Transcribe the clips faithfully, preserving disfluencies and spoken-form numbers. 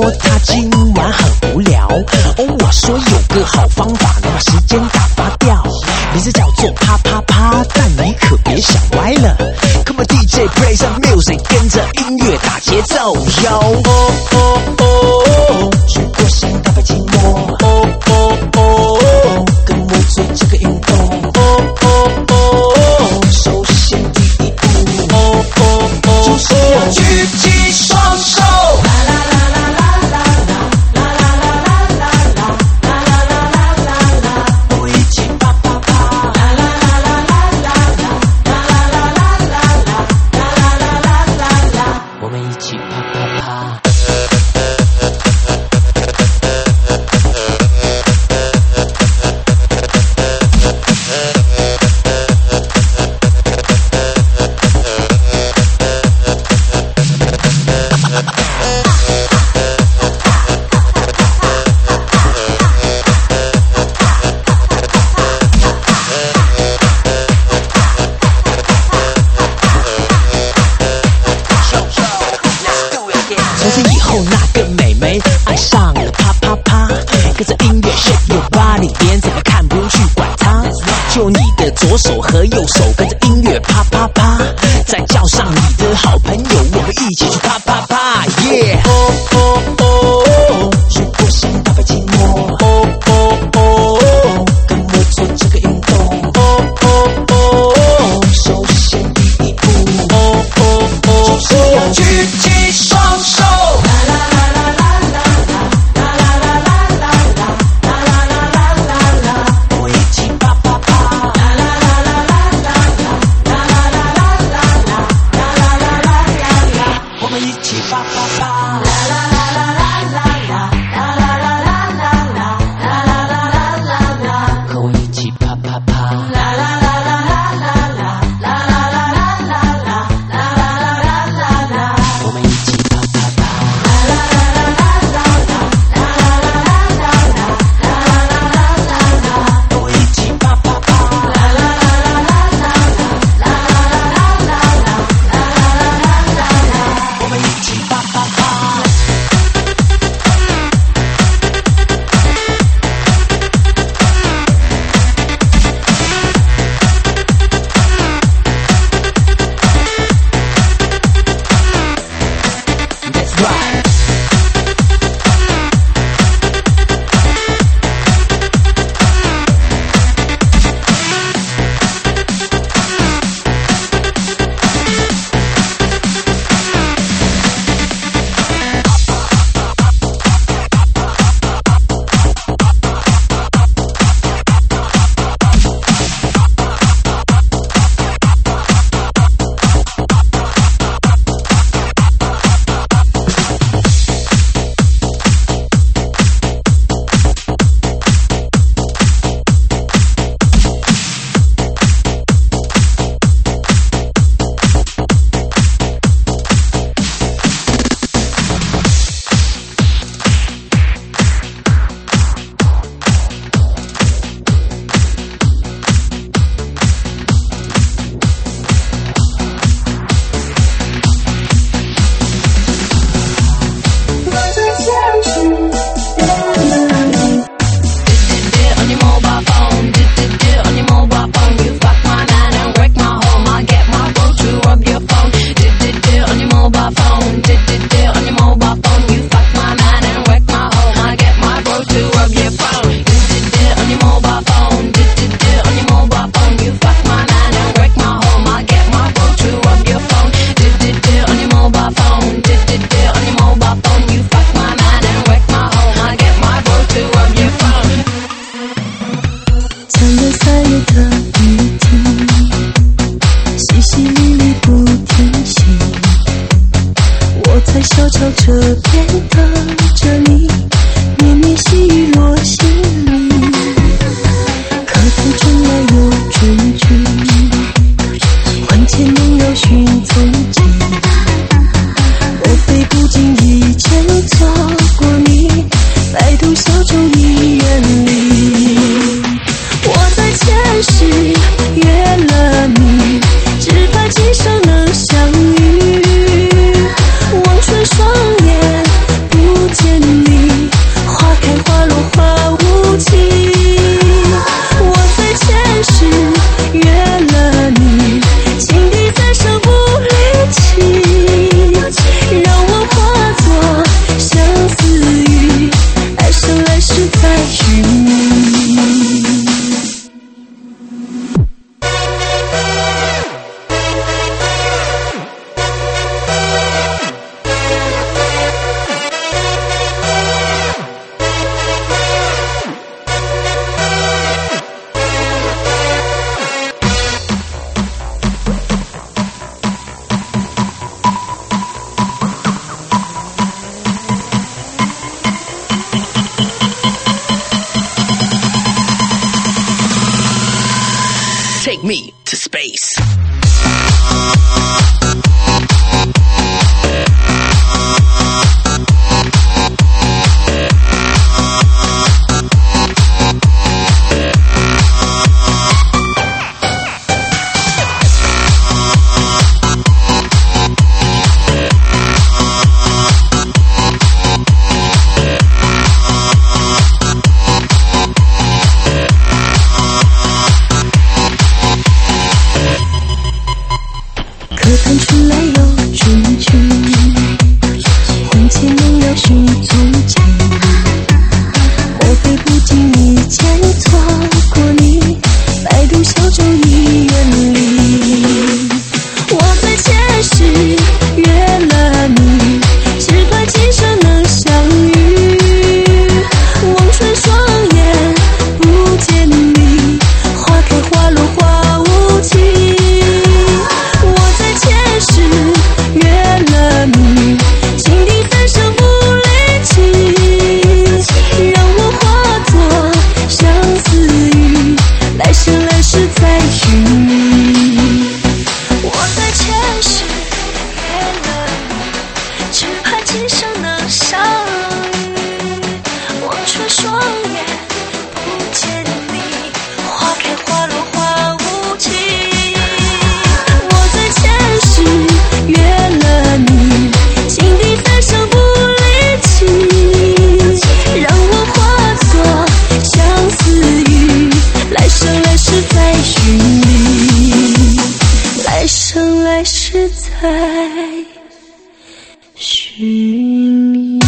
他今晚很无聊，哦，我说有个好方法能把时间打发掉，名字叫做啪啪啪，但你可别想歪了。Come on D J play some music， 跟着音乐打节奏。Yo， 哦哦哦，如果想打败寂寞，哦哦哦，跟我做这个运动。哦哦哦，首先第一步，哦哦哦，就是要举起双手。左手和右手跟着音乐啪啪啪，再叫上你的好朋友，我们一起去啪啪啪 ，Yeah！ 哦哦哦，如果想打败寂寞，哦哦哦，跟我做这个运动，哦哦哦，首先第一步，哦哦哦，就是要举起双手。 望穿双眼，不见你。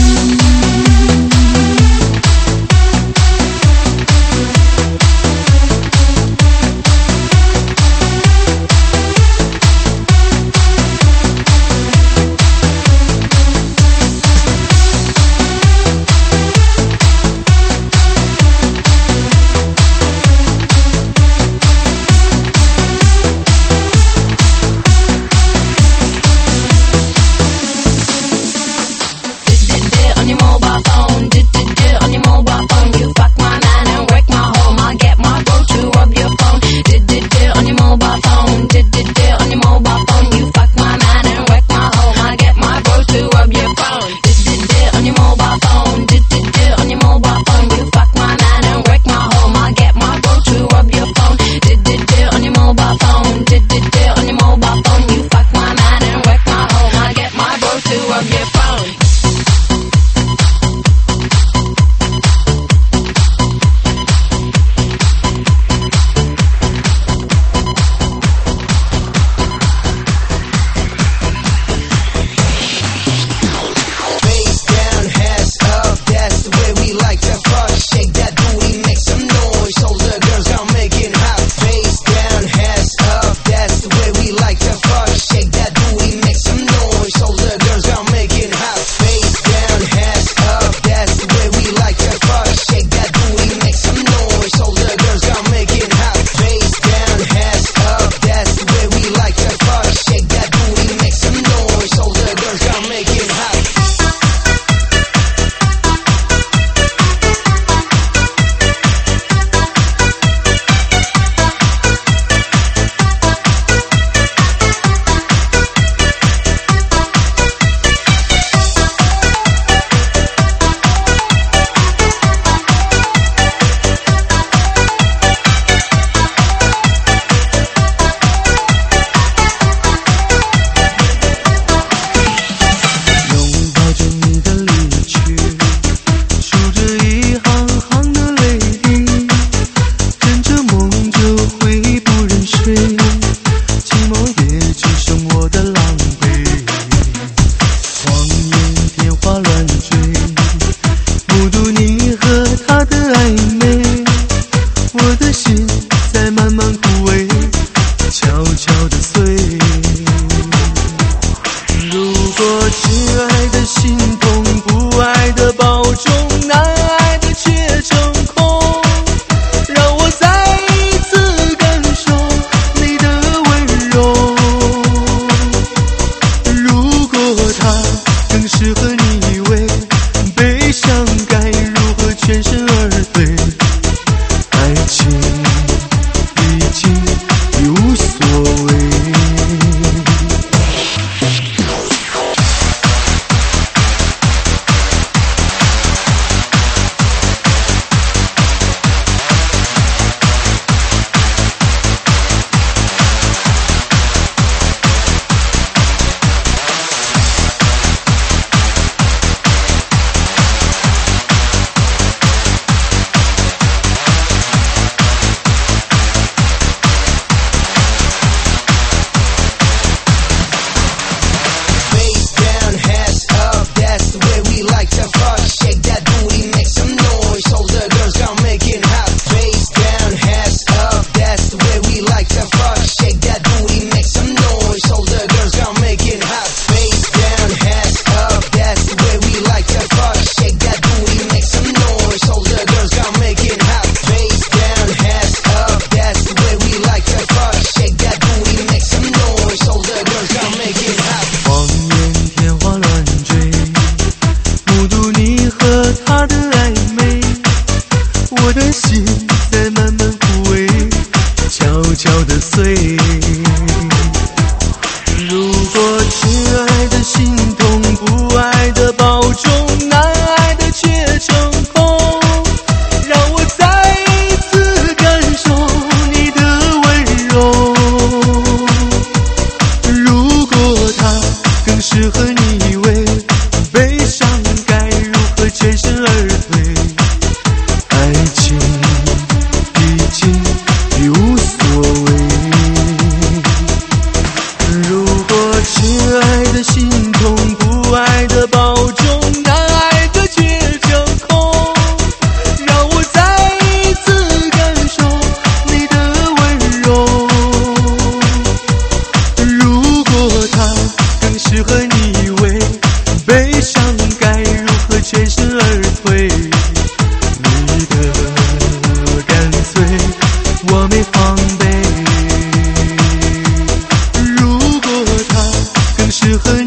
亲爱的，心痛不爱的抱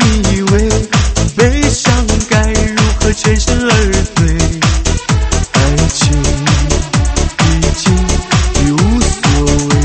以为悲伤该如何全身而退，爱情已经已无所谓。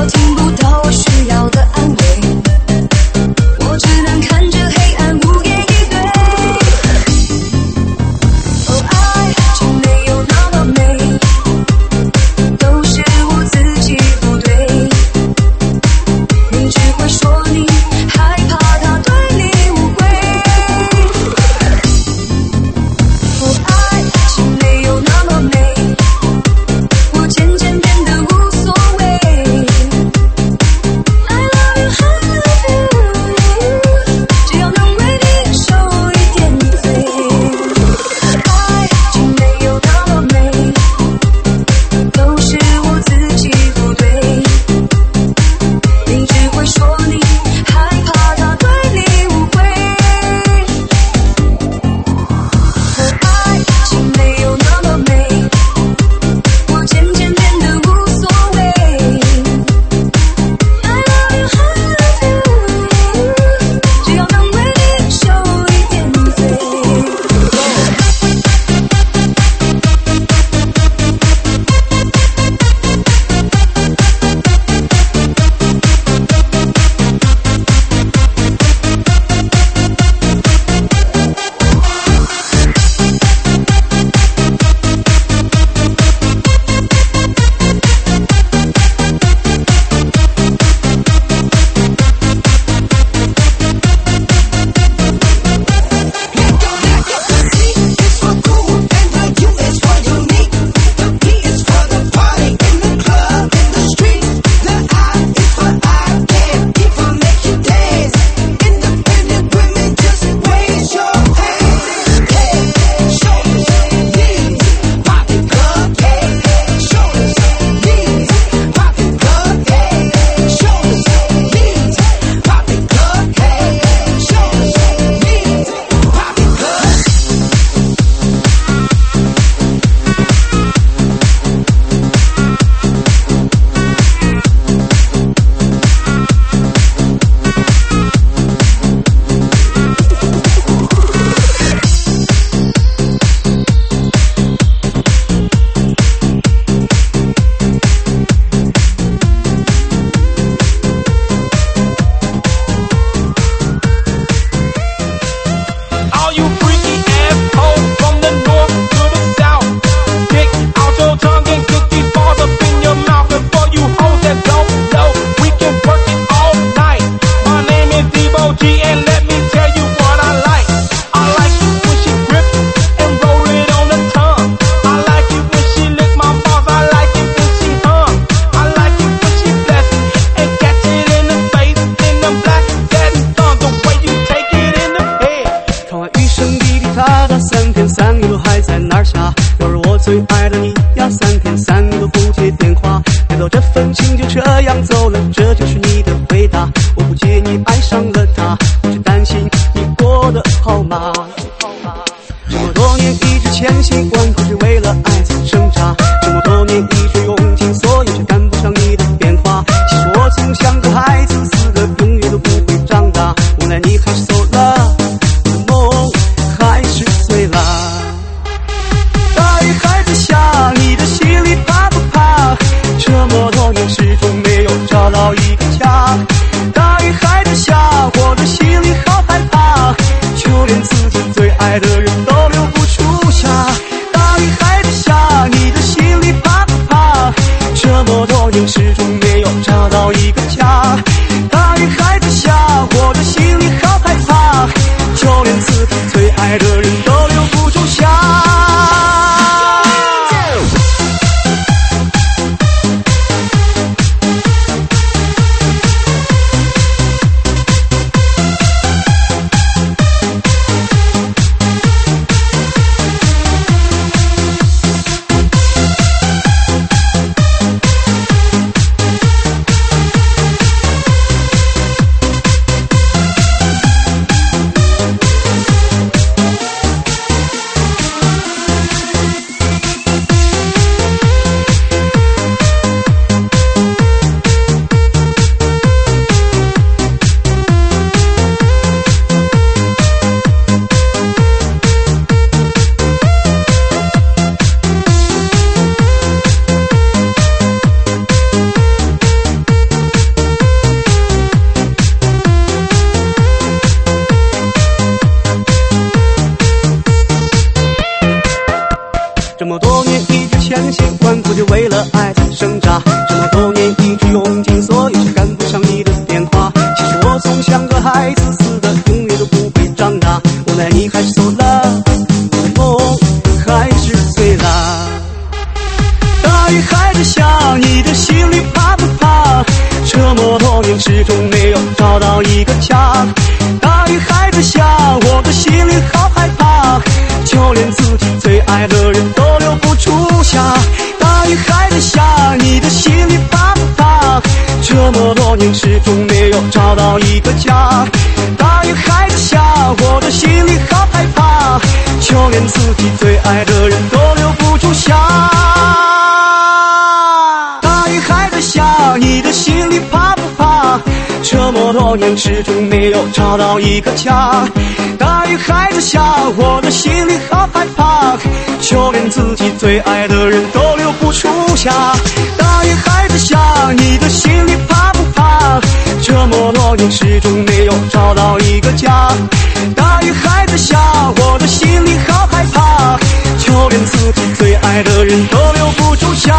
我只能看着黑暗无言。 这么多年一直千辛万苦，只为了爱才挣扎。这么多年一直用尽所有，却赶不上你的变化。其实我总像个孩子似的，永远都不会长大。无奈你还是走了，我的梦还是碎了。大雨还在下，你的心里怕不怕？这么多年始终没有找到一个家。大雨还在下，我的心里好害怕，就连自己最爱的人都留不住下。大雨还在下，你的心里怕不怕？这么多年始终没有找到一个家。大雨还在下，我的心里好害怕，就连自己最爱的人都留不住下。这么多年一直千辛万苦，就为了爱才挣扎。这么多年一直用尽所有，却赶不上你的变化。其实我总像个孩子似的，永远都不会长大。无奈你还是走了，我的梦还是碎了。大雨还在下，你的心里怕不怕？这么多年始终没有找到一个家。大雨还在下，我的心里好害怕，就连自己最爱的人都留不住下。大雨还在下，你的心里怕不怕？这么多年始终没有找到一个家。大雨还在下，我的心里好害怕，就连自己最爱的人都留不住下。大雨还在下，你的心里怕不怕？这么多年始终没有找到一个家。大雨还在下，我的心里好害怕，就连自己最爱的人都留不住下。大雨还在下，你的心里怕不怕？这么多年始终没有找到一个家。大雨还在下，我的心里好害怕，就连自己最爱的人都留不住下。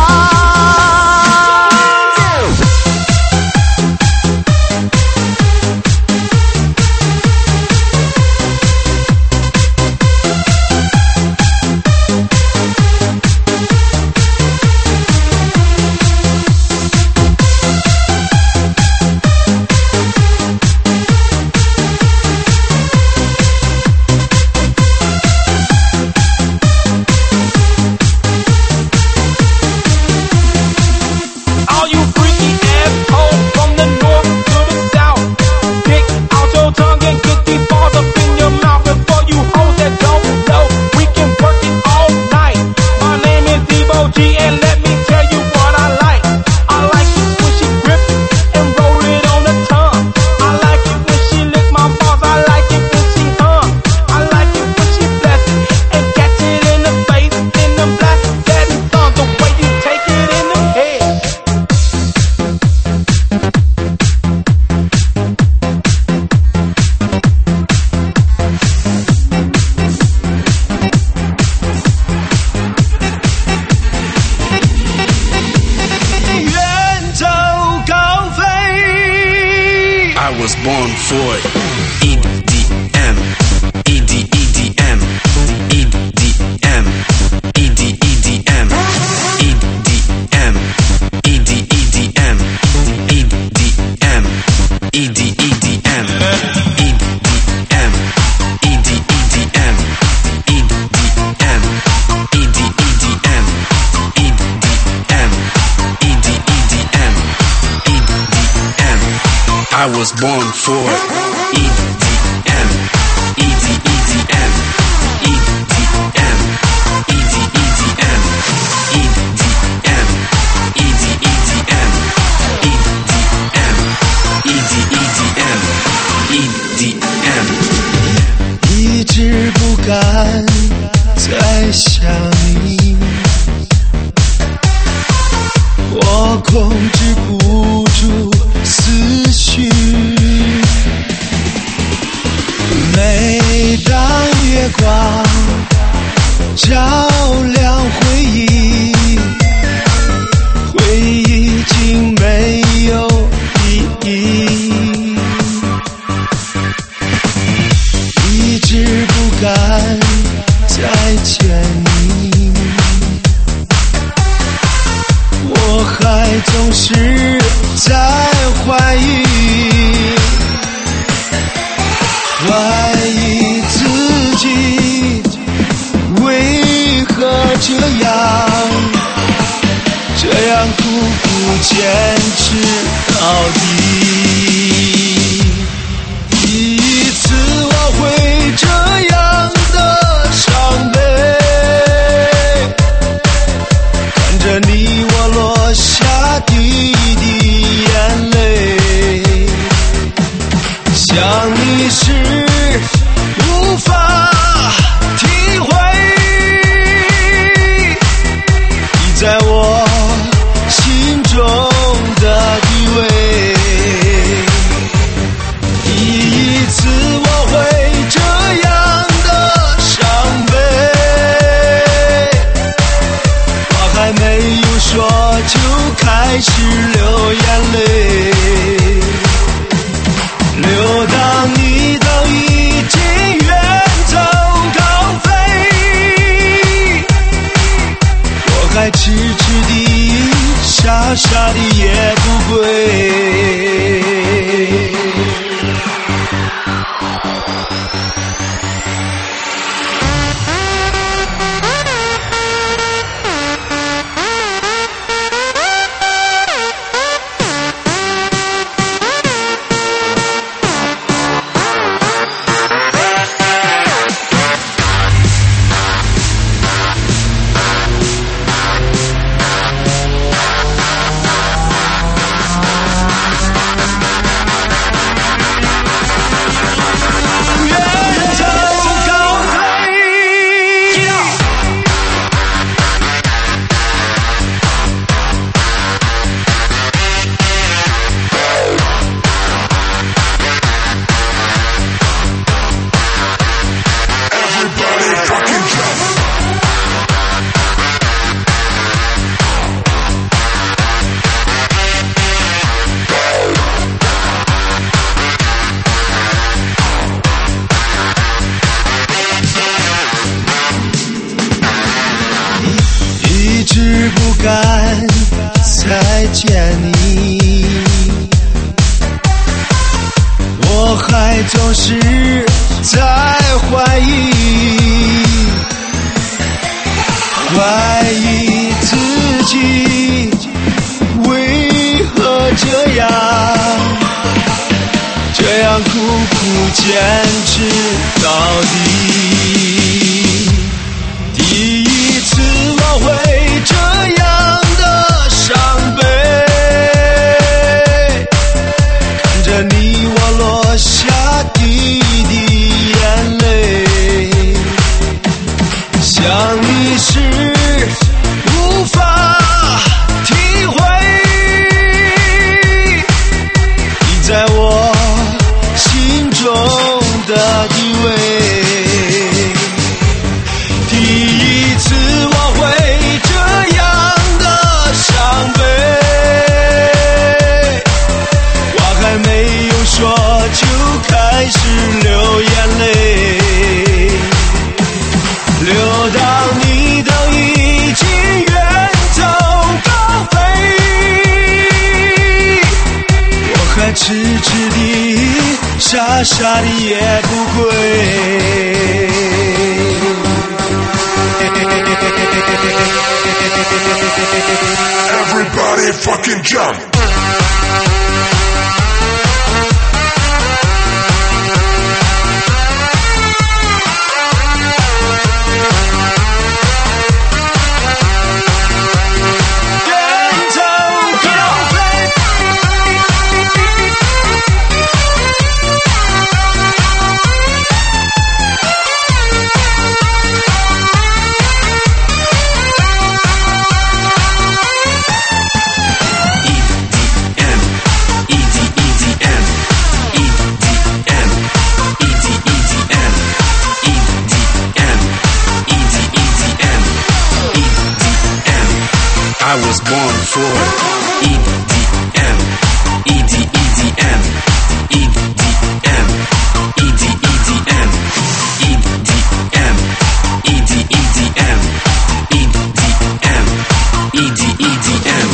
was born for it. E D M, E D E D M, E D M, E D E D M, E D M, E D E D M, E D M, E D E D M, E D M, E D E D M, E D M, E D E D M, E D M, E D E D M, E D M. I was born for it. E D M, E D E D M. 敢再想你，我控制不住思绪。每当月光照亮回忆，回忆已经没有意义，一直不敢再见你，我还总是在怀疑，怀疑自己为何这样这样苦苦坚持到底。第一次我会这样的伤悲，看着你我落下滴滴眼泪，想你时无法体会你在我心中的地位。第一次我会这样的伤悲，话还没有说就开始流眼泪，流到你都已经远走高飞，我还痴痴地傻傻地也不归。一直不敢再见你，我还总是在怀疑，怀疑自己为何这样这样苦苦坚持到底。第一次我会这样的伤悲，看着你我落下滴滴眼泪，想你时无法体会你在我心中的地位。第一次我会这样的伤悲，话还没有说就开始流眼泪，流到你都已经远走高飞，我还痴痴地傻傻地也不归。 Everybody fucking jump! Floyd. E D M, E D E D M, E D M, E D E D M, E D M, E D E D M, E D M, E D E D M.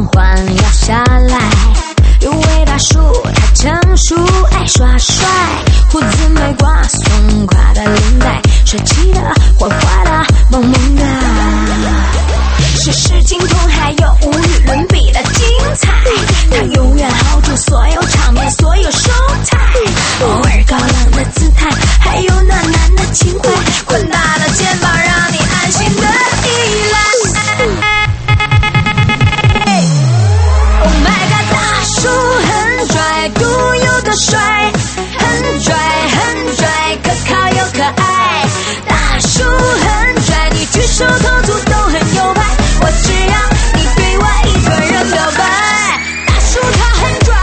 缓要下来。有位大叔他成熟爱耍帅，胡子没刮，松垮的领带，帅气的坏坏的萌萌的，是世精通还有无与伦比的精彩。他永远 hold 住所有场面，所有收态，偶尔高冷的姿态，还有暖男的情怀，宽大的肩膀让你安心的依赖。Oh my god， 大叔很拽，独有的帅，很拽很拽，可靠又可爱。大叔很拽，你举手投足都很有派，我只要你对我一个人表白。大叔他很拽，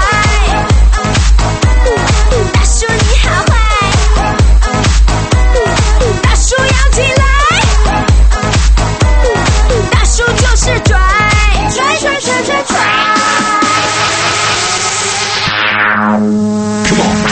大叔你好坏，大叔要进来，大叔就是拽，拽拽拽拽拽。 Come on.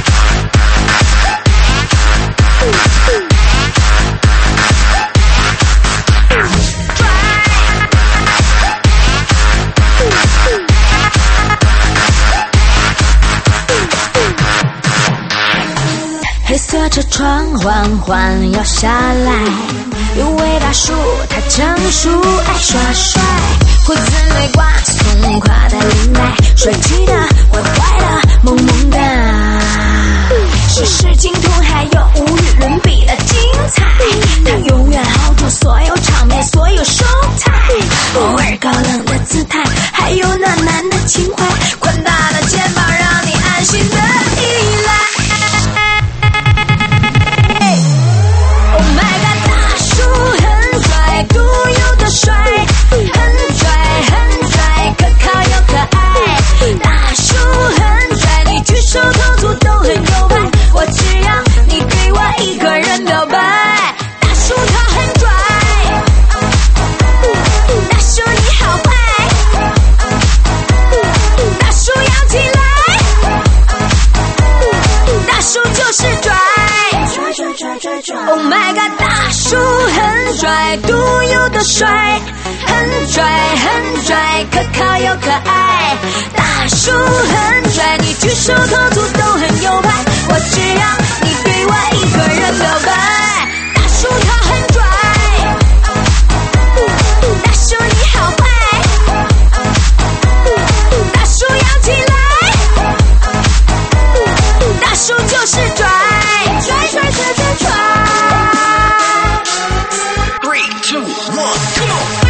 黑色车窗缓缓要下来，有位大叔他成熟爱耍帅，胡子没刮，松垮的领带，帅气的坏坏的萌萌的，是世精通还有无与伦比的精彩。他永远 hold 住所有场面，所有收态，偶尔高冷的姿态，还有暖男的情怀，宽大的肩膀让你安心的依赖。Oh my god， 大叔很拽，独有的帅，很拽很拽，可靠又可爱。大叔很拽，你举手投足都很有派，我只要你对我一个人表白。大叔他很拽，大叔你好坏，大叔要进来，大叔就是拽。Oh my god， 大叔很拽，独有的帅，很拽很拽，可靠又可爱。大叔很拽，你举手投足都很有派，我只要你对我一个人表白。大叔他很拽，大叔你好坏，大叔要进来，大叔就是拽，拽拽拽拽拽。 Three, two, one, come on.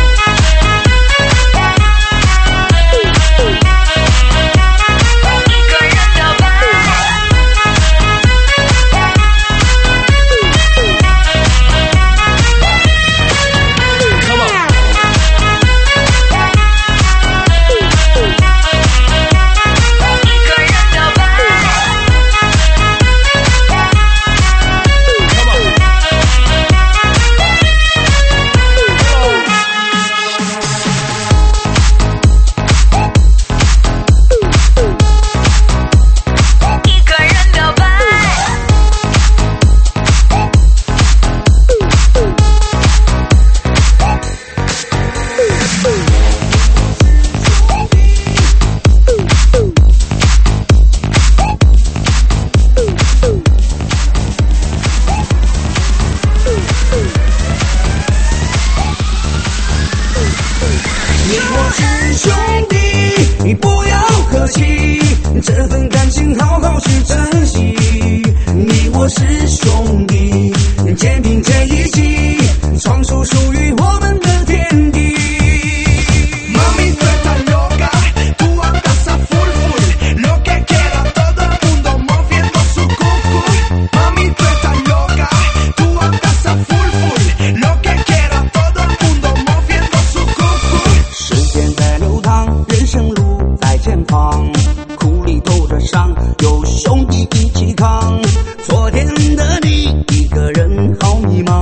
有兄弟一起扛，昨天的你一个人好迷茫。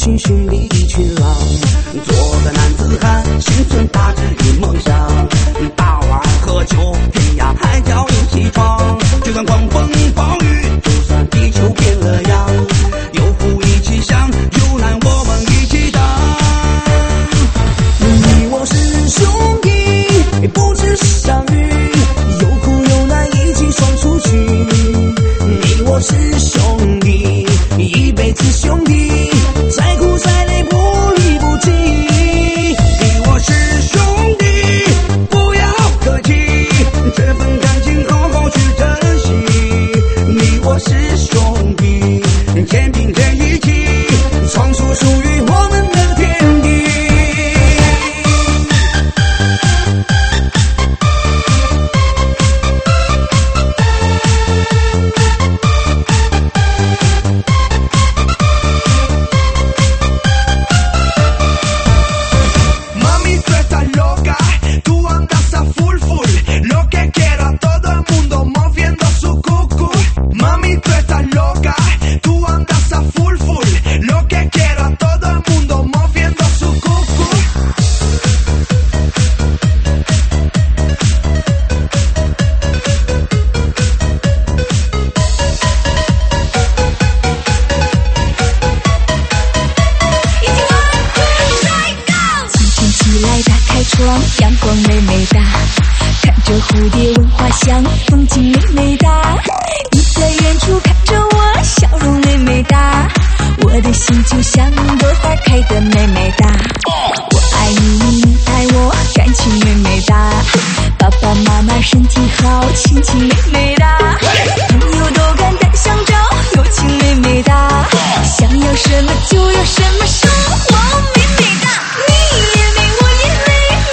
群兄弟一群狼，做个男子汉，心存大志与梦想，大碗喝酒，嘿呀海角一起闯，就算狂风暴雨，就算地球变了样，有福一起享，有难我们一起当。你我是兄弟，不只是相遇，有苦有难一起闯出去。你我是兄弟，一辈子兄弟，再苦再累不离不弃。你我是兄弟，不要客气，这份感情好好去珍惜。你我是兄弟，肩并肩一起，闯出属于我们的天地。 阳光美美哒，看着蝴蝶闻花香，风景美美哒。你在远处看着我，笑容美美哒。我的心就像朵花开的美美哒。我爱你，你爱我，感情美美哒。爸爸妈妈身体好，亲情美美哒。朋友都敢单相照，友情美美哒。想要什么就有什么，生活美美哒。你也美，我也美。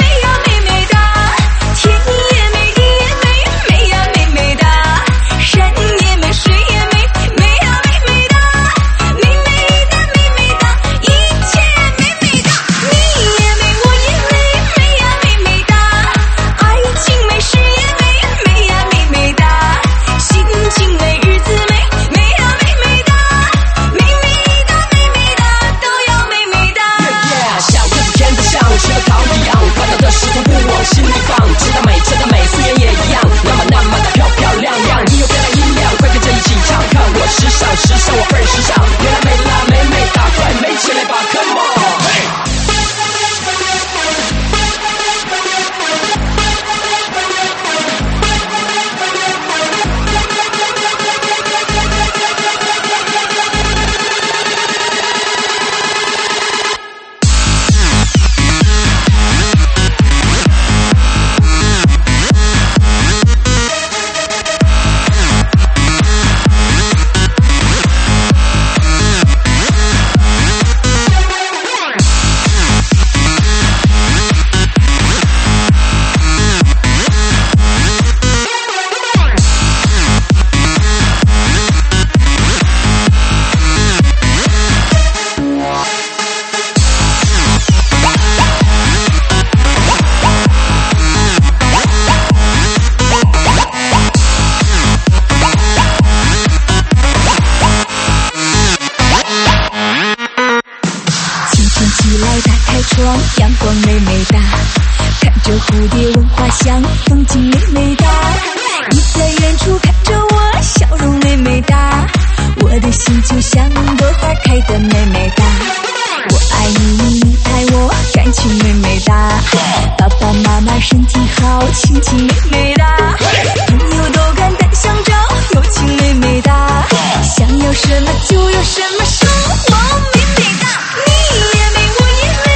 阳光美美哒，看着蝴蝶闻花香，风景美美哒。你在远处看着我，笑容美美哒。我的心就像朵花开的美美哒。我爱你，你爱我，感情美美哒。爸爸妈妈身体好，亲情美美哒。朋友都敢单相照，友情美美哒。想要什么就有什么，生活美美哒。你也美，我也美。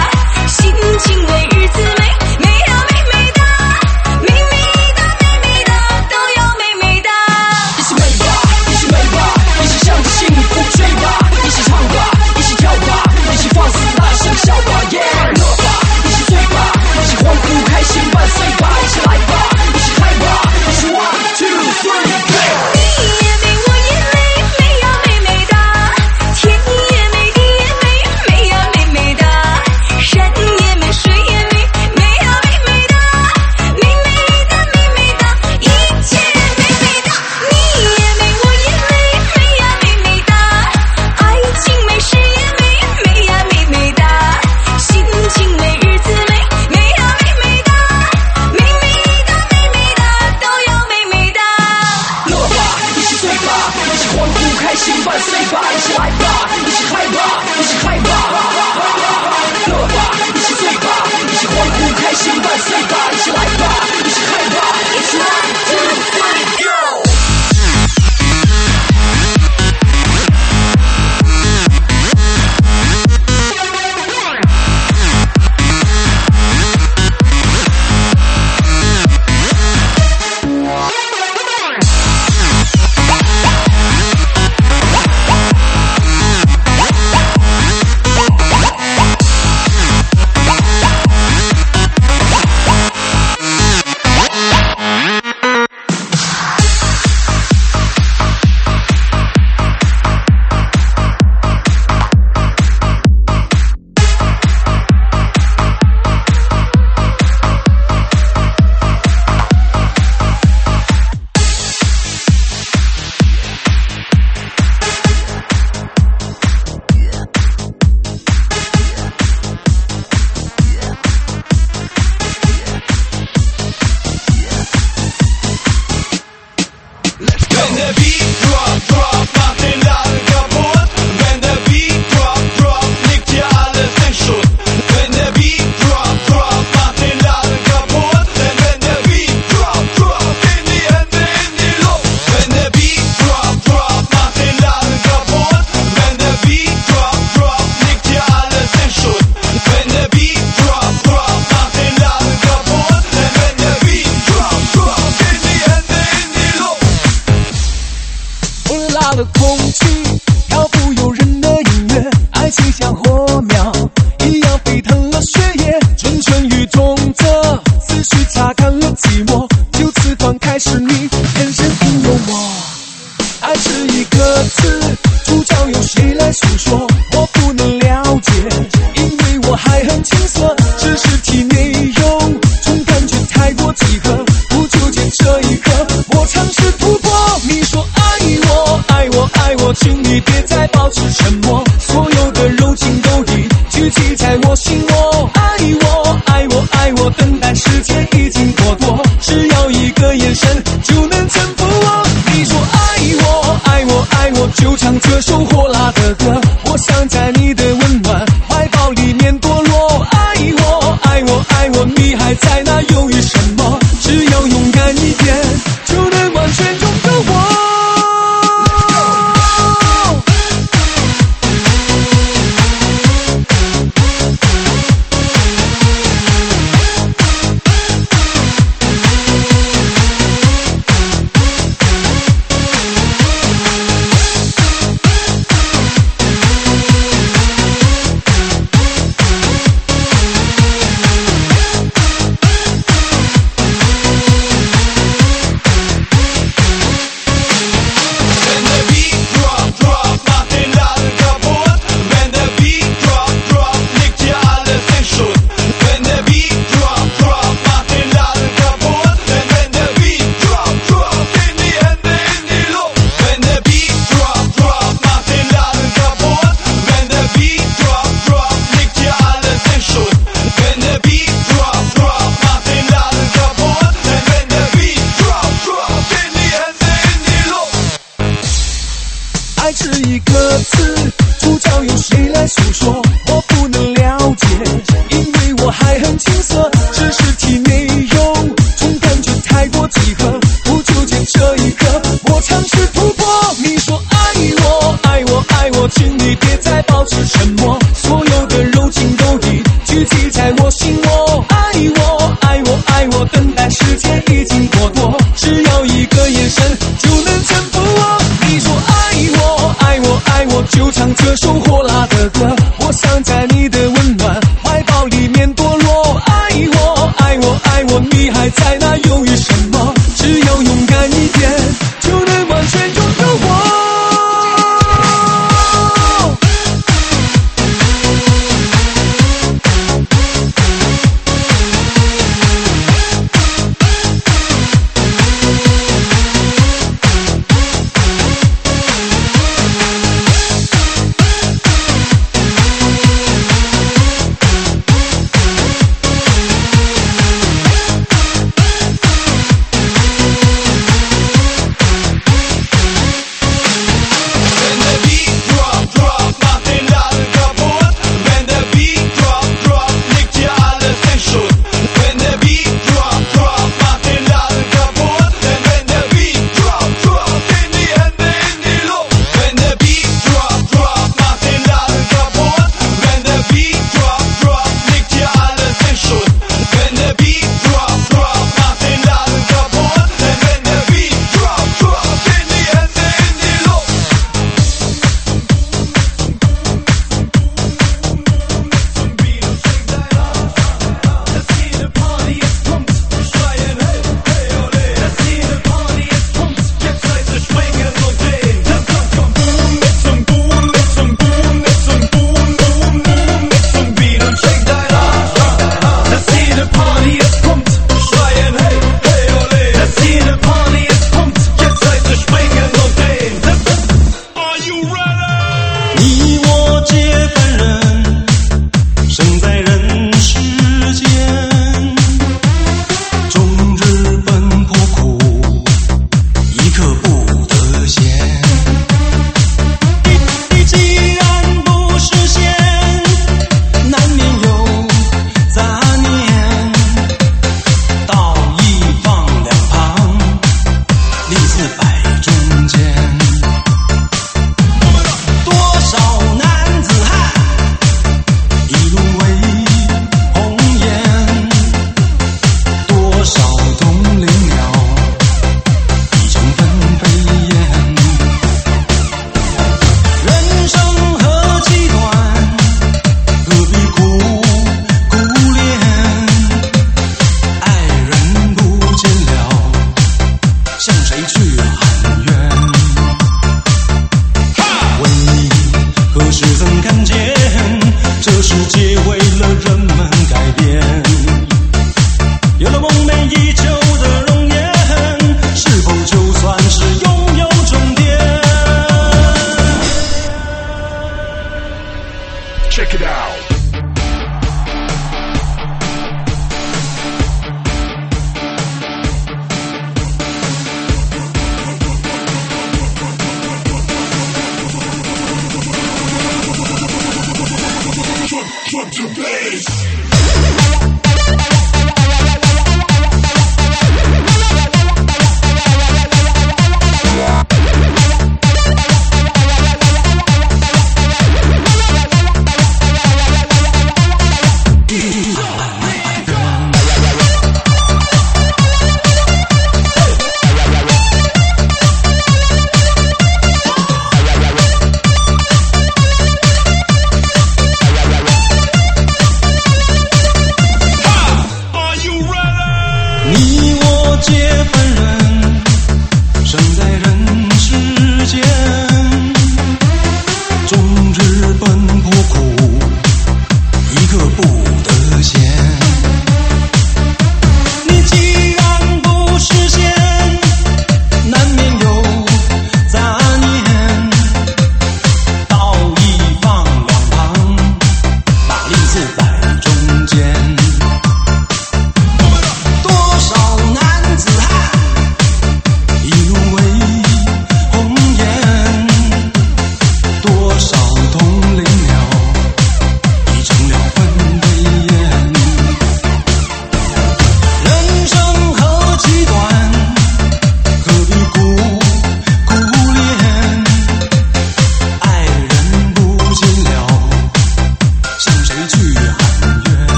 情为日子美，美呀美美哒，美美哒美美哒。 吧，一起欢呼开心万岁吧，一起来吧，一起嗨吧，一起嗨吧，乐吧，一起醉吧，一起欢呼开心万岁吧，一起来吧，一起嗨吧，一起来 two three go。 to bass.